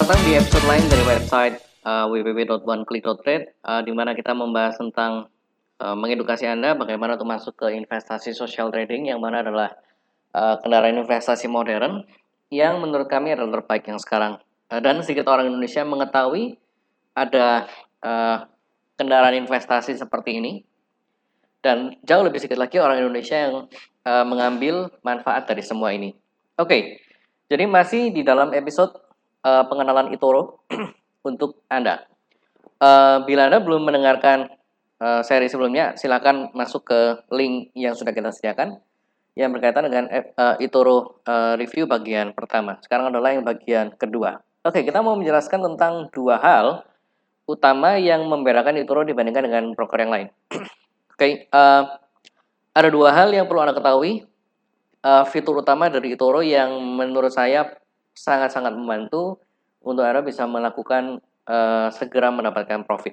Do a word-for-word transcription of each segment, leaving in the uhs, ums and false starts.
Selamat datang di episode lain dari website uh, w w w dot one click dot trade, uh, di mana kita membahas tentang uh, mengedukasi Anda bagaimana untuk masuk ke investasi social trading, yang mana adalah uh, kendaraan investasi modern yang menurut kami adalah terbaik yang sekarang. Uh, dan sedikit orang Indonesia mengetahui ada uh, kendaraan investasi seperti ini, dan jauh lebih sedikit lagi orang Indonesia yang uh, mengambil manfaat dari semua ini. Oke, okay, jadi masih di dalam episode uh, pengenalan eToro untuk Anda. Uh, bila Anda belum mendengarkan uh, seri sebelumnya, silakan masuk ke link yang sudah kita sediakan yang berkaitan dengan uh, eToro uh, review bagian pertama. Sekarang adalah yang bagian kedua. Oke, kita mau menjelaskan tentang dua hal utama yang membedakan eToro dibandingkan dengan broker yang lain. Oke, uh, ada dua hal yang perlu Anda ketahui. Uh, fitur utama dari eToro yang menurut saya sangat-sangat membantu untuk Anda bisa melakukan uh, segera mendapatkan profit.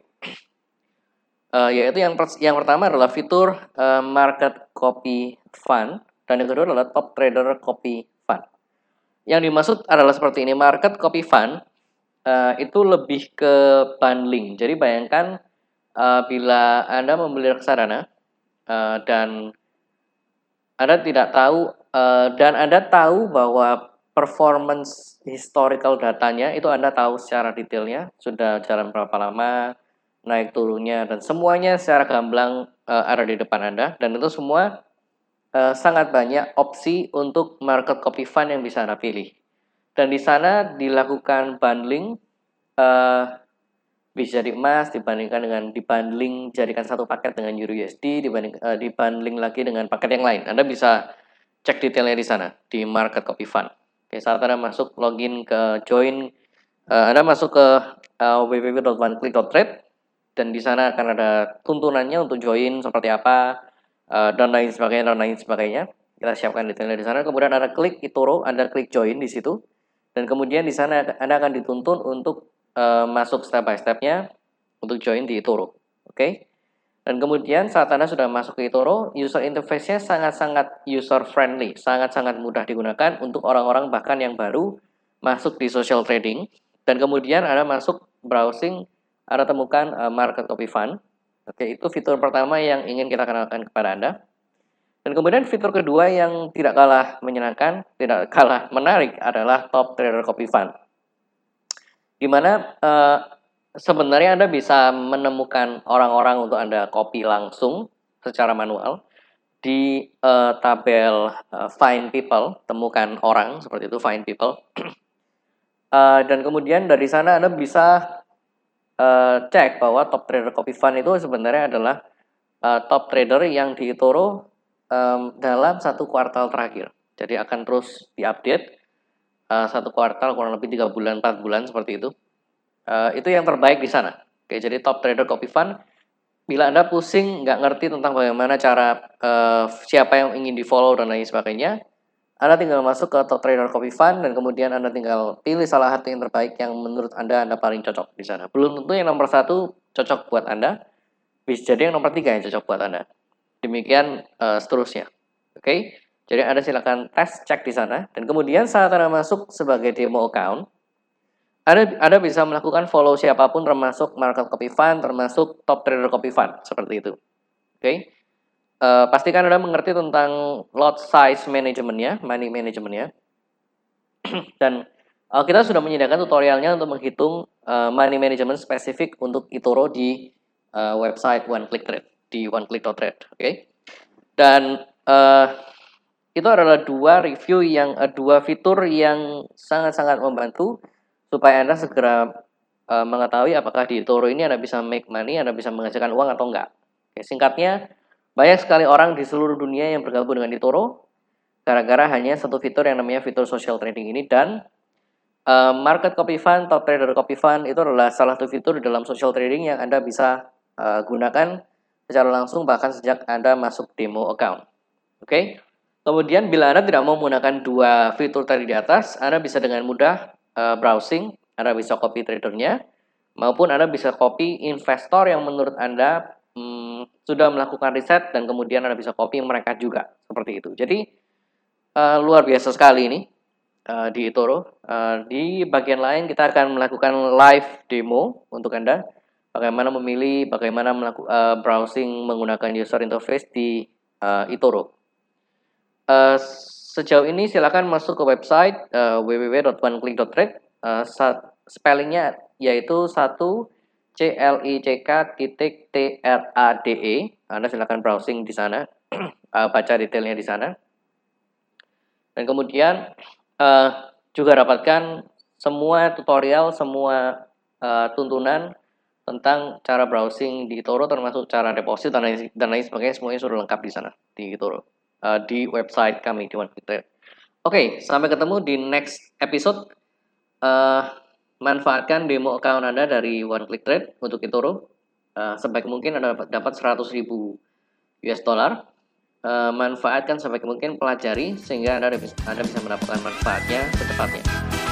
Uh, yaitu yang per- yang pertama adalah fitur uh, Market Copy Fund, dan yang kedua adalah Top Trader Copy Fund. Yang dimaksud adalah seperti ini. Market Copy Fund uh, itu lebih ke bundling. Jadi bayangkan uh, bila Anda membeli reksadana uh, dan Anda tidak tahu uh, dan Anda tahu bahwa performance historical datanya itu Anda tahu secara detailnya, sudah jalan berapa lama, naik turunnya, dan semuanya secara gamblang uh, ada di depan Anda, dan itu semua uh, sangat banyak opsi untuk market copy fund yang bisa Anda pilih. Dan di sana dilakukan bundling, uh, bisa jadi emas dibandingkan dengan dibundling jadikan satu paket dengan euro U S D, dibanding uh, dibundling lagi dengan paket yang lain. Anda bisa cek detailnya di sana di Market Copy Fund. Oke, saat Anda masuk login ke join, uh, Anda masuk ke uh, w w w dot one click dot trade, dan di sana akan ada tuntunannya untuk join seperti apa, uh, dan lain sebagainya dan lain sebagainya. Kita siapkan detailnya di sana. Kemudian Anda klik eToro, Anda klik join di situ, dan kemudian di sana Anda akan dituntun untuk uh, masuk step by step-nya untuk join di eToro. Oke. Okay? Dan kemudian saat Anda sudah masuk ke eToro, user interface-nya sangat-sangat user friendly, sangat-sangat mudah digunakan untuk orang-orang bahkan yang baru masuk di social trading. Dan kemudian Anda masuk browsing, Anda temukan uh, Market Copy Fund. Oke, itu fitur pertama yang ingin kita kenalkan kepada Anda. Dan kemudian fitur kedua yang tidak kalah menyenangkan, tidak kalah menarik adalah Top Trader Copy Fund, di mana uh, sebenarnya Anda bisa menemukan orang-orang untuk Anda copy langsung secara manual di uh, tabel uh, Find People, temukan orang, seperti itu, Find People. uh, dan kemudian dari sana Anda bisa uh, cek bahwa Top Trader Copy Fund itu sebenarnya adalah uh, top trader yang di eToro um, dalam satu kuartal terakhir. Jadi akan terus diupdate uh, satu kuartal, kurang lebih tiga bulan, empat bulan, seperti itu. Uh, itu yang terbaik di sana. Oke, jadi Top Trader Copy Fund, bila Anda pusing nggak ngerti tentang bagaimana cara uh, siapa yang ingin di follow dan lain sebagainya, Anda tinggal masuk ke Top Trader Copy Fund, dan kemudian Anda tinggal pilih salah satu yang terbaik yang menurut Anda Anda paling cocok di sana. Belum tentu yang nomor satu cocok buat Anda, bisa jadi yang nomor tiga yang cocok buat Anda. Demikian uh, seterusnya. Oke, jadi Anda silakan tes cek di sana, dan kemudian saat Anda masuk sebagai demo account, Anda, Anda bisa melakukan follow siapapun, termasuk Market Copy Fund, termasuk Top Trader Copy Fund, seperti itu. Oke, okay? uh, pastikan Anda mengerti tentang lot size management-nya, money management-nya. Dan uh, kita sudah menyediakan tutorialnya untuk menghitung uh, money management spesifik untuk eToro di uh, website One Click Trade, di one click dot trade. Oke, okay? Dan uh, itu adalah dua review yang uh, dua fitur yang sangat-sangat membantu supaya Anda segera uh, mengetahui apakah di eToro ini Anda bisa make money, Anda bisa menghasilkan uang atau enggak. Oke, singkatnya, banyak sekali orang di seluruh dunia yang bergabung dengan eToro gara-gara hanya satu fitur yang namanya fitur social trading ini. Dan uh, Market Copy Fund, Top Trader Copy Fund itu adalah salah satu fitur di dalam social trading yang Anda bisa uh, gunakan secara langsung bahkan sejak Anda masuk demo account. Oke, kemudian bila Anda tidak mau menggunakan dua fitur tadi di atas, Anda bisa dengan mudah Uh, browsing, Anda bisa copy tradernya, maupun Anda bisa copy investor yang menurut Anda hmm, sudah melakukan riset, dan kemudian Anda bisa copy mereka juga, seperti itu. Jadi uh, luar biasa sekali ini. uh, di eToro. Uh, di bagian lain kita akan melakukan live demo untuk Anda, bagaimana memilih, bagaimana melakukan uh, browsing menggunakan user interface di uh, eToro. Uh, sejauh ini silakan masuk ke website uh, w w w dot one click dot trade. Uh, spellingnya yaitu satu C L I C K titik T R A D E. Anda silakan browsing di sana, uh, baca detailnya di sana. Dan kemudian uh, juga dapatkan semua tutorial, semua uh, tuntunan tentang cara browsing di eToro, termasuk cara deposit dan lain, dan lain sebagainya, semuanya sudah lengkap di sana di eToro, uh, di website kami di One Click Trade. Oke, okay, sampai ketemu di next episode. Uh, manfaatkan demo account Anda dari One Click Trade untuk eToro. Uh, sebaik mungkin Anda dapat, dapat seratus ribu U S dollar. Uh, manfaatkan sebaik mungkin, pelajari sehingga Anda bisa, Anda bisa mendapatkan manfaatnya secepatnya.